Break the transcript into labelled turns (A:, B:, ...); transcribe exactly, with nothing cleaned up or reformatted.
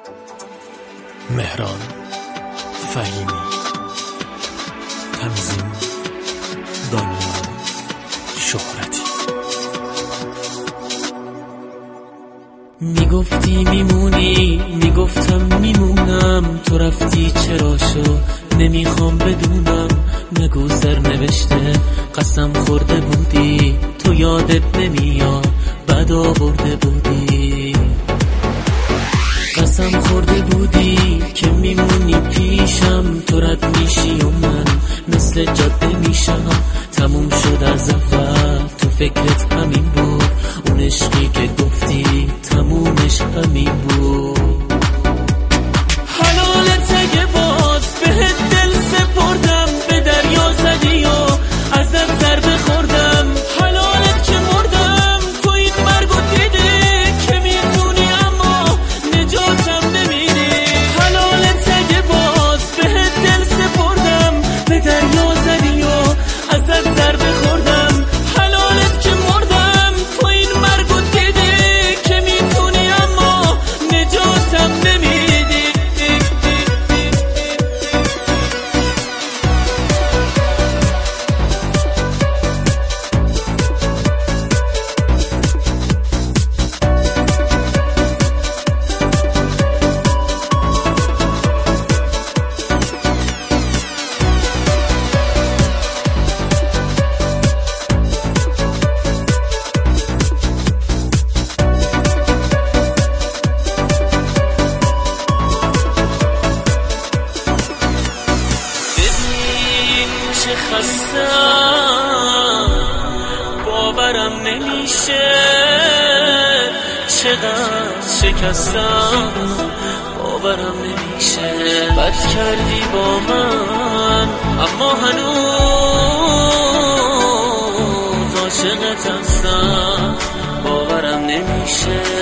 A: مهران فهیمی، تنظیم دانیال شهرتی. میگفتی میمونی، میگفتم میمونم، تو رفتی چرا شو نمیخوام بدونم. نگو سر نوشته قسم خورده بودی، تو یادت نمیاد بد آورده بودی. قسم خورده بودی که میمونی پیشم، تو رد میشی و من مثل جاده میشم. تموم شد از اول، تو فکرت همین بود، اون عشقی که گفتی تمومش همین بود. حلالت اگه باز بهت دل سپردم، به دریا زدی و ازت ضربه خوردم. حلالت که مردم، تو این مرگ و دیدی که میتونی اما نجاتم نمیدی. حلالت اگه باز بهت دل سپردم، به دریا زدی و ازت ضربه خوردم. حلالت که مردم، تو این مرگ و دیدی که میتونی اما نجاتم نمیدی. چه خستم باورم نمیشه، چقدر شکستم باورم نمیشه. بد کردی با من اما هنوز عاشقت هستم، باورم نمیشه.